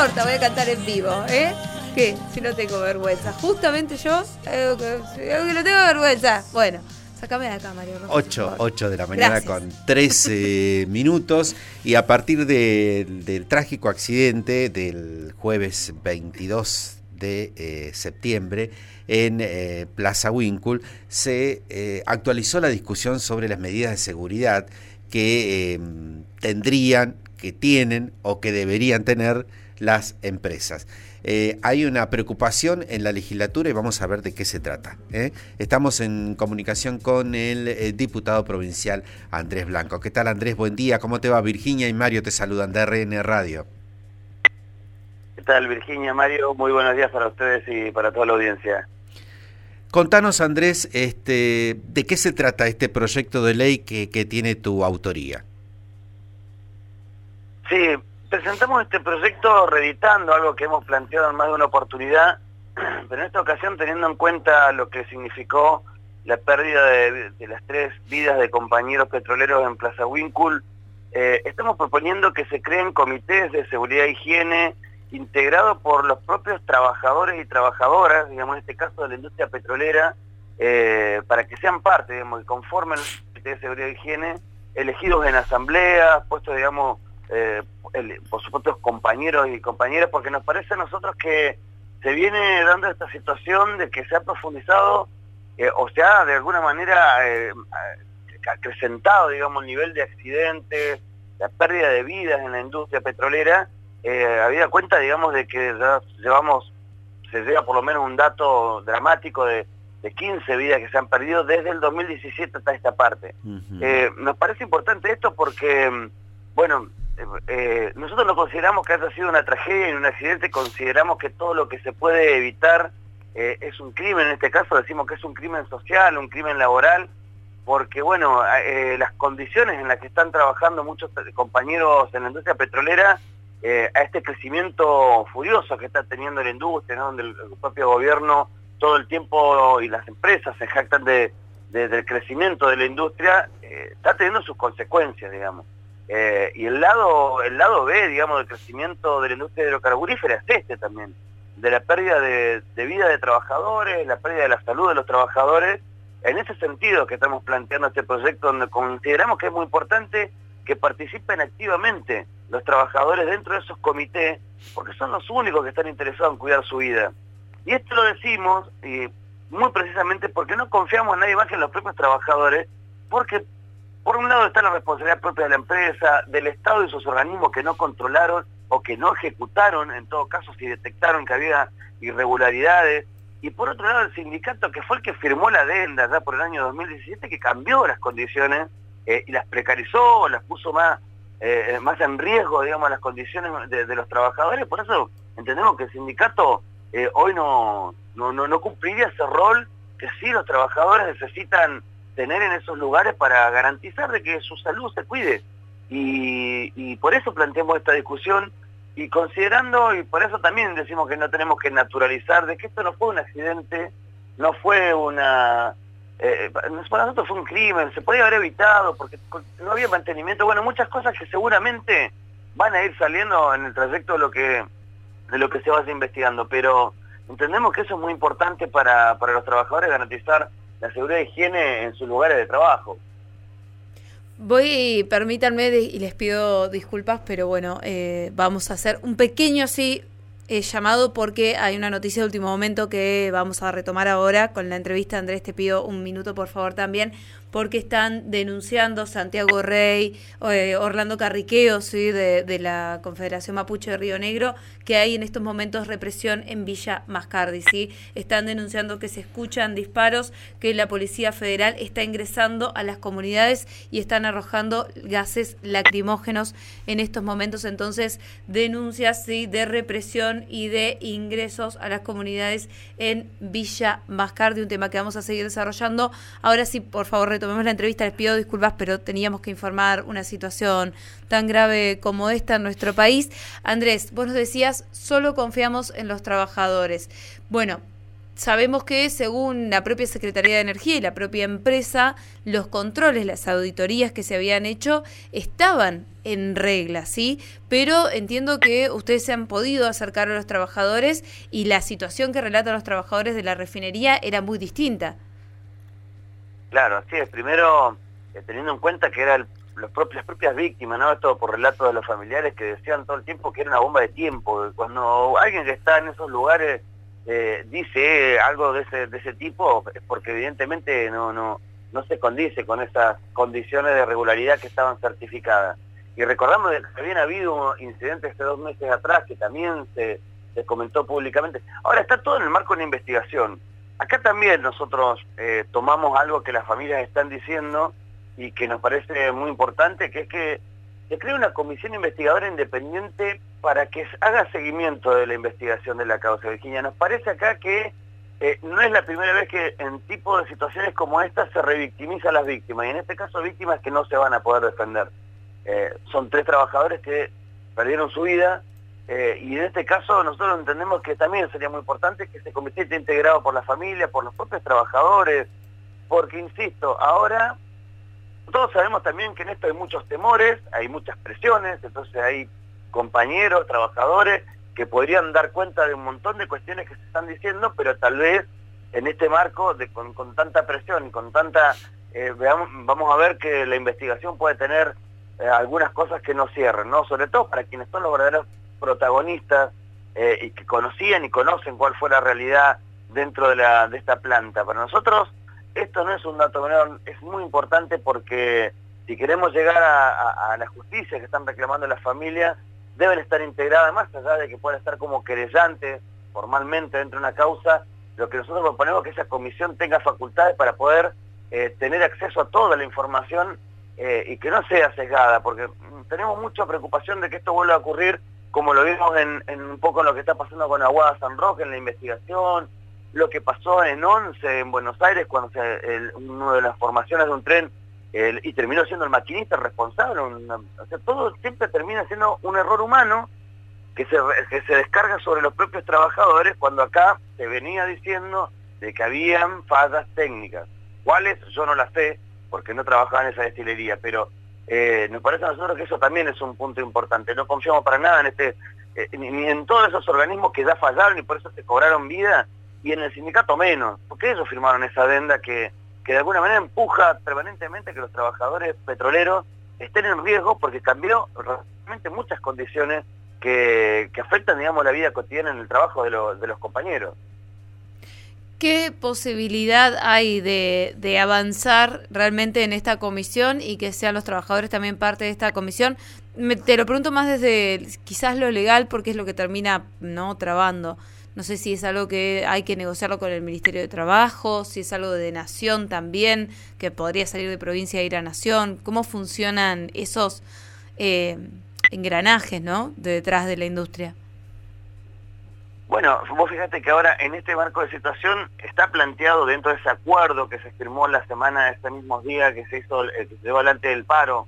importa, voy a cantar en vivo, ¿eh? ¿Qué? Si no tengo vergüenza. Justamente yo, algo que no tengo vergüenza. Bueno, sácame de acá, Mario Rojas. 8 de la mañana. Gracias. Con 13 minutos. Y a partir del trágico accidente del jueves 22 de septiembre en Plaza Winkle, se actualizó la discusión sobre las medidas de seguridad que tendrían, que tienen o que deberían tener las empresas. Hay una preocupación en la legislatura y vamos a ver de qué se trata. Estamos en comunicación con el diputado provincial Andrés Blanco. ¿Qué tal, Andrés? Buen día. ¿Cómo te va? Virginia y Mario te saludan de RN Radio. ¿Qué tal, Virginia, Mario? Muy buenos días para ustedes y para toda la audiencia. Contanos, Andrés, ¿de qué se trata este proyecto de ley que tiene tu autoría? Sí, presentamos este proyecto reeditando algo que hemos planteado en más de una oportunidad, pero en esta ocasión teniendo en cuenta lo que significó la pérdida de las 3 vidas de compañeros petroleros en Plaza Winkle, estamos proponiendo que se creen comités de seguridad e higiene integrados por los propios trabajadores y trabajadoras, digamos en este caso de la industria petrolera, para que sean parte, digamos, y conformen el comité de seguridad e higiene, elegidos en asamblea, puestos, digamos, por supuesto compañeros y compañeras, porque nos parece a nosotros que se viene dando esta situación de que se ha profundizado o se ha de alguna manera acrecentado, digamos, el nivel de accidentes, la pérdida de vidas en la industria petrolera, habida cuenta, digamos, de que ya se lleva por lo menos un dato dramático de 15 vidas que se han perdido desde el 2017 hasta esta parte. Nos parece importante esto porque, bueno, nosotros no consideramos que haya sido una tragedia ni un accidente, consideramos que todo lo que se puede evitar es un crimen. En este caso decimos que es un crimen social, un crimen laboral, porque bueno, las condiciones en las que están trabajando muchos compañeros en la industria petrolera, a este crecimiento furioso que está teniendo la industria, ¿no? Donde el propio gobierno todo el tiempo y las empresas se jactan del crecimiento de la industria, está teniendo sus consecuencias, digamos. Y el lado B, digamos, del crecimiento de la industria hidrocarburífera es este también, de la pérdida de vida de trabajadores, la pérdida de la salud de los trabajadores. En ese sentido que estamos planteando este proyecto, donde consideramos que es muy importante que participen activamente los trabajadores dentro de esos comités, porque son los únicos que están interesados en cuidar su vida. Y esto lo decimos muy precisamente porque no confiamos en nadie más que en los propios trabajadores, porque por un lado está la responsabilidad propia de la empresa, del Estado y sus organismos que no controlaron o que no ejecutaron, en todo caso, si detectaron que había irregularidades, y por otro lado el sindicato, que fue el que firmó la adenda ya por el año 2017, que cambió las condiciones y las precarizó, las puso más en riesgo, digamos, las condiciones de los trabajadores. Por eso entendemos que el sindicato hoy no cumpliría ese rol que sí los trabajadores necesitan tener en esos lugares para garantizar de que su salud se cuide. Y por eso planteamos esta discusión, y considerando, y por eso también decimos que no tenemos que naturalizar de que esto no fue un accidente, no fue una... para nosotros fue un crimen, se podía haber evitado porque no había mantenimiento, bueno, muchas cosas que seguramente van a ir saliendo en el trayecto de lo que se vaya investigando, pero entendemos que eso es muy importante para los trabajadores, garantizar la seguridad y higiene en sus lugares de trabajo. Permítanme, y les pido disculpas, pero bueno, vamos a hacer un pequeño llamado porque hay una noticia de último momento que vamos a retomar ahora con la entrevista. Andrés, te pido un minuto por favor también, porque están denunciando Santiago Rey, Orlando Carriqueo, ¿sí? de la Confederación Mapuche de Río Negro, que hay en estos momentos represión en Villa Mascardi, ¿sí? Están denunciando que se escuchan disparos, que la Policía Federal está ingresando a las comunidades y están arrojando gases lacrimógenos en estos momentos. Entonces, denuncias, ¿sí? de represión y de ingresos a las comunidades en Villa Mascardi, un tema que vamos a seguir desarrollando. Ahora sí, por favor, retomemos la entrevista. Les pido disculpas, pero teníamos que informar una situación tan grave como esta en nuestro país. Andrés, vos nos decías, solo confiamos en los trabajadores. Bueno, sabemos que según la propia Secretaría de Energía y la propia empresa, los controles, las auditorías que se habían hecho estaban en regla, ¿sí? Pero entiendo que ustedes se han podido acercar a los trabajadores y la situación que relatan los trabajadores de la refinería era muy distinta. Claro, así es. Primero, teniendo en cuenta que eran las propias víctimas, ¿no? Esto por relato de los familiares que decían todo el tiempo que era una bomba de tiempo. Cuando alguien que está en esos lugares dice algo de ese tipo, es porque evidentemente no se condice con esas condiciones de regularidad que estaban certificadas. Y recordamos que habían habido incidentes hace 2 meses atrás que también se comentó públicamente. Ahora está todo en el marco de una investigación. Acá también nosotros tomamos algo que las familias están diciendo y que nos parece muy importante, que es que se cree una comisión investigadora independiente para que haga seguimiento de la investigación de la causa. Virginia, nos parece acá que no es la primera vez que en tipo de situaciones como esta se revictimiza a las víctimas, y en este caso víctimas que no se van a poder defender. Son 3 trabajadores que perdieron su vida, y en este caso nosotros entendemos que también sería muy importante que ese comité esté integrado por la familia, por los propios trabajadores, porque, insisto, ahora todos sabemos también que en esto hay muchos temores, hay muchas presiones, entonces hay compañeros, trabajadores, que podrían dar cuenta de un montón de cuestiones que se están diciendo, pero tal vez en este marco, con tanta presión y con tanta... vamos a ver que la investigación puede tener algunas cosas que no cierren, ¿no? Sobre todo para quienes son los verdaderos protagonistas y que conocían y conocen cuál fue la realidad dentro de esta planta. Para nosotros esto no es un dato menor, es muy importante porque si queremos llegar a la justicia que están reclamando las familias, deben estar integradas, más allá de que puedan estar como querellantes formalmente dentro de una causa. Lo que nosotros proponemos es que esa comisión tenga facultades para poder tener acceso a toda la información y que no sea sesgada, porque tenemos mucha preocupación de que esto vuelva a ocurrir, como lo vimos en un poco en lo que está pasando con Aguada San Roque en la investigación, lo que pasó en Once, en Buenos Aires, cuando una de las formaciones de un tren y terminó siendo el maquinista responsable. O sea, todo siempre termina siendo un error humano que se descarga sobre los propios trabajadores, cuando acá se venía diciendo de que habían fallas técnicas. ¿Cuáles? Yo no las sé, porque no trabajaba en esa destilería, pero nos parece a nosotros que eso también es un punto importante. No confiamos para nada en ni en todos esos organismos que ya fallaron y por eso se cobraron vida, y en el sindicato menos, porque ellos firmaron esa adenda que de alguna manera empuja permanentemente que los trabajadores petroleros estén en riesgo, porque cambió realmente muchas condiciones que afectan, digamos, la vida cotidiana en el trabajo de los compañeros. ¿Qué posibilidad hay de avanzar realmente en esta comisión y que sean los trabajadores también parte de esta comisión? Te lo pregunto más desde quizás lo legal, porque es lo que termina trabando. No sé si es algo que hay que negociarlo con el Ministerio de Trabajo, si es algo de Nación también, que podría salir de provincia e ir a Nación. ¿Cómo funcionan esos engranajes, ¿no?, de detrás de la industria? Bueno, vos fíjate que ahora en este marco de situación está planteado dentro de ese acuerdo que se firmó la semana de este mismo día que se llevó adelante el paro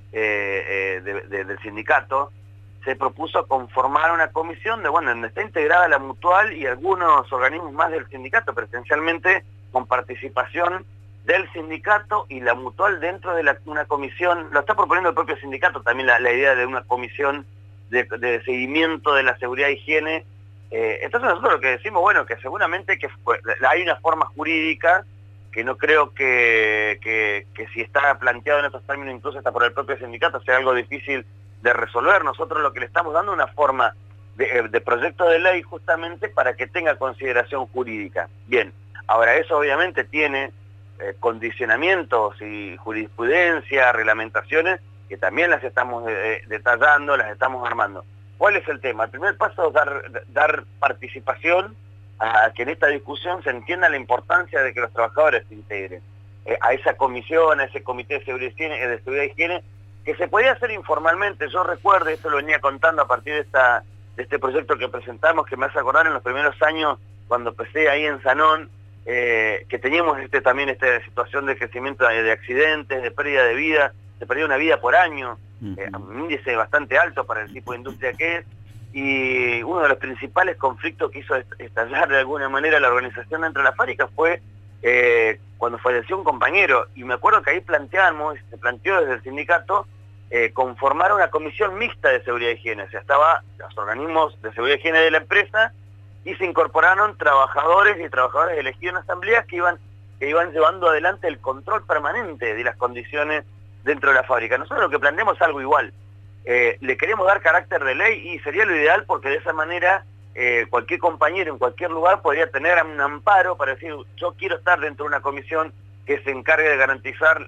del sindicato. Se propuso conformar una comisión donde está integrada la Mutual y algunos organismos más del sindicato, pero esencialmente con participación del sindicato y la Mutual dentro de una comisión. Lo está proponiendo el propio sindicato también la idea de una comisión de seguimiento de la seguridad e higiene. Entonces nosotros lo que decimos, bueno, que seguramente hay una forma jurídica que no creo que si está planteado en estos términos, incluso hasta por el propio sindicato, sea algo difícil de resolver. Nosotros lo que le estamos dando es una forma de proyecto de ley justamente para que tenga consideración jurídica. Bien, ahora eso obviamente tiene condicionamientos y jurisprudencia, reglamentaciones, que también las estamos detallando, las estamos armando. ¿Cuál es el tema? El primer paso es dar participación a que en esta discusión se entienda la importancia de que los trabajadores se integren a esa comisión, a ese comité de seguridad y higiene, que se podía hacer informalmente. Yo recuerdo, esto lo venía contando a partir de este proyecto que presentamos, que me hace acordar en los primeros años, cuando empecé ahí en Sanón, que teníamos también esta situación de crecimiento de accidentes, de pérdida de vida, se perdía una vida por año, un índice bastante alto para el tipo de industria que es, y uno de los principales conflictos que hizo estallar de alguna manera la organización dentro de la fábrica fue cuando falleció un compañero, y me acuerdo que ahí se planteó desde el sindicato conformar una comisión mixta de seguridad y higiene, o sea, estaban los organismos de seguridad y higiene de la empresa y se incorporaron trabajadores y trabajadoras elegidos en asambleas que iban llevando adelante el control permanente de las condiciones dentro de la fábrica. Nosotros lo que planteamos es algo igual. Le queremos dar carácter de ley y sería lo ideal porque de esa manera cualquier compañero en cualquier lugar podría tener un amparo para decir, yo quiero estar dentro de una comisión que se encargue de garantizar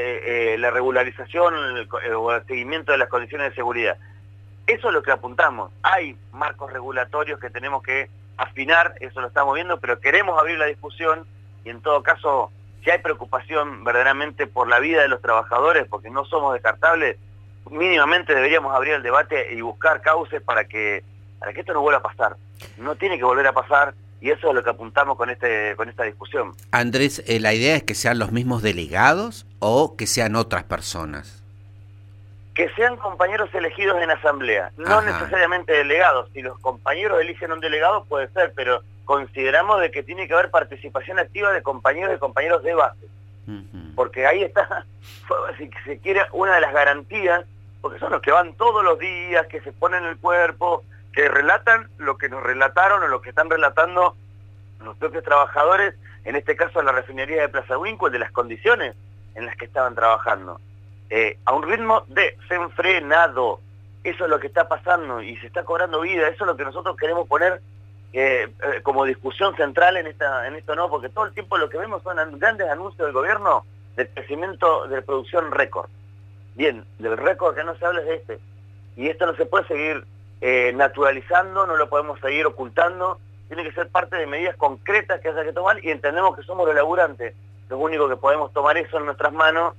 la regularización o el seguimiento de las condiciones de seguridad. Eso es lo que apuntamos. Hay marcos regulatorios que tenemos que afinar, eso lo estamos viendo, pero queremos abrir la discusión y en todo caso, si hay preocupación verdaderamente por la vida de los trabajadores, porque no somos descartables, mínimamente deberíamos abrir el debate y buscar cauces para que esto no vuelva a pasar. No tiene que volver a pasar y eso es lo que apuntamos con esta discusión. Andrés, ¿la idea es que sean los mismos delegados o que sean otras personas? Que sean compañeros elegidos en asamblea, no necesariamente delegados. Si los compañeros eligen un delegado puede ser, pero consideramos de que tiene que haber participación activa de compañeros de base. Porque ahí está, si se quiere, una de las garantías, porque son los que van todos los días, que se ponen el cuerpo, que relatan lo que nos relataron o lo que están relatando los propios trabajadores, en este caso la refinería de Plaza Huíncuel, de las condiciones en las que estaban trabajando. A un ritmo desenfrenado. Eso es lo que está pasando y se está cobrando vida. Eso es lo que nosotros queremos poner como discusión central en esto, ¿no? Porque todo el tiempo lo que vemos son grandes anuncios del gobierno del crecimiento de producción récord. Bien, del récord que no se habla es de este. Y esto no se puede seguir naturalizando, no lo podemos seguir ocultando. Tiene que ser parte de medidas concretas que haya que tomar y entendemos que somos los laburantes. Lo único que podemos tomar eso en nuestras manos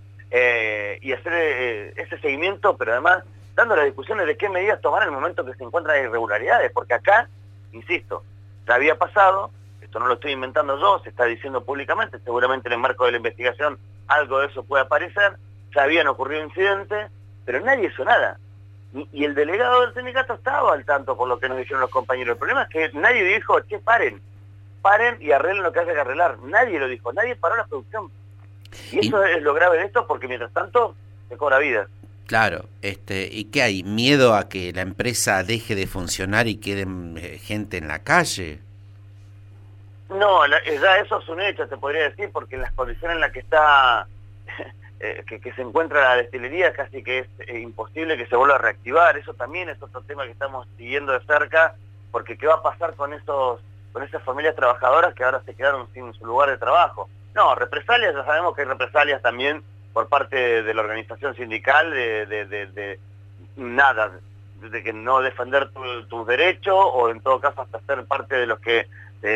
y hacer ese seguimiento, pero además dando las discusiones de qué medidas tomar en el momento que se encuentran irregularidades, porque acá, insisto, ya había pasado, esto no lo estoy inventando yo, se está diciendo públicamente, seguramente en el marco de la investigación algo de eso puede aparecer, ya habían ocurrido incidentes, pero nadie hizo nada. Y el delegado del sindicato estaba al tanto por lo que nos dijeron los compañeros. El problema es que nadie dijo, che, paren y arreglen lo que haya que arreglar. Nadie lo dijo, nadie paró la producción. Y eso es lo grave de esto, porque mientras tanto se cobra vida. Claro, ¿y qué hay? ¿Miedo a que la empresa deje de funcionar y quede gente en la calle? No, ya eso es un hecho, te podría decir, porque en las condiciones en las que está, que se encuentra la destilería, casi que es imposible que se vuelva a reactivar. Eso también es otro tema que estamos siguiendo de cerca, porque ¿qué va a pasar con esas familias trabajadoras que ahora se quedaron sin su lugar de trabajo? No, represalias, ya sabemos que hay represalias también por parte de la organización sindical, de que no defender tus derechos, o en todo caso hasta ser parte de los que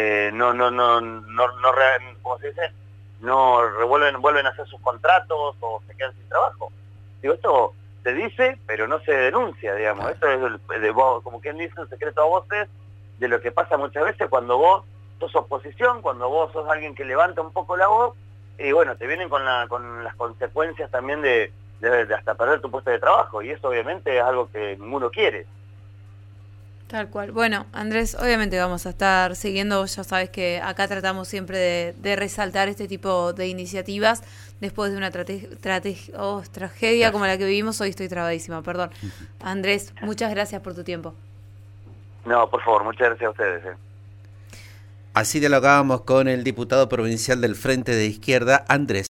¿cómo se dice? Vuelven a hacer sus contratos o se quedan sin trabajo. Digo, esto se dice, pero no se denuncia, digamos. Esto es como quien dice, un secreto a voces de lo que pasa muchas veces cuando vos sos oposición, cuando vos sos alguien que levanta un poco la voz, y bueno, te vienen con las consecuencias también de hasta perder tu puesto de trabajo, y eso obviamente es algo que ninguno quiere. Tal cual. Bueno, Andrés, obviamente vamos a estar siguiendo, ya sabes que acá tratamos siempre de resaltar este tipo de iniciativas después de una tragedia como la que vivimos. Hoy estoy trabadísima, perdón. Andrés, muchas gracias por tu tiempo. No, por favor, muchas gracias a ustedes. Así dialogábamos con el diputado provincial del Frente de Izquierda, Andrés